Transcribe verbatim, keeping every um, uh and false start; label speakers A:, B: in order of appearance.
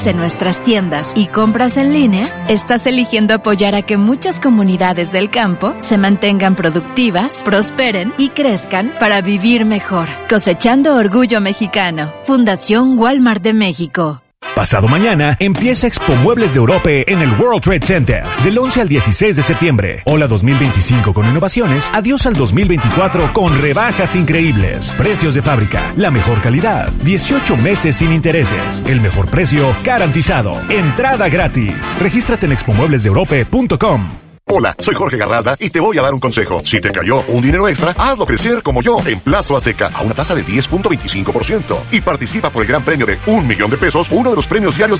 A: en nuestras tiendas y compras en línea, estás eligiendo apoyar a que muchas comunidades del campo se mantengan productivas, prosperen y crezcan para vivir mejor. Cosechando orgullo mexicano. Fundación Walmart de México.
B: Pasado mañana empieza Expo Muebles de Europe en el World Trade Center, del once al dieciséis de septiembre. Hola dos mil veinticinco con innovaciones, adiós al dos mil veinticuatro con rebajas increíbles. Precios de fábrica, la mejor calidad, dieciocho meses sin intereses, el mejor precio garantizado. Entrada gratis. Regístrate en expo muebles de europe punto com.
C: Hola, soy Jorge Garralda y te voy a dar un consejo. Si te cayó un dinero extra, hazlo crecer como yo en Plazo Azteca a una tasa de diez punto veinticinco por ciento y participa por el gran premio de un millón de pesos, uno de los premios diarios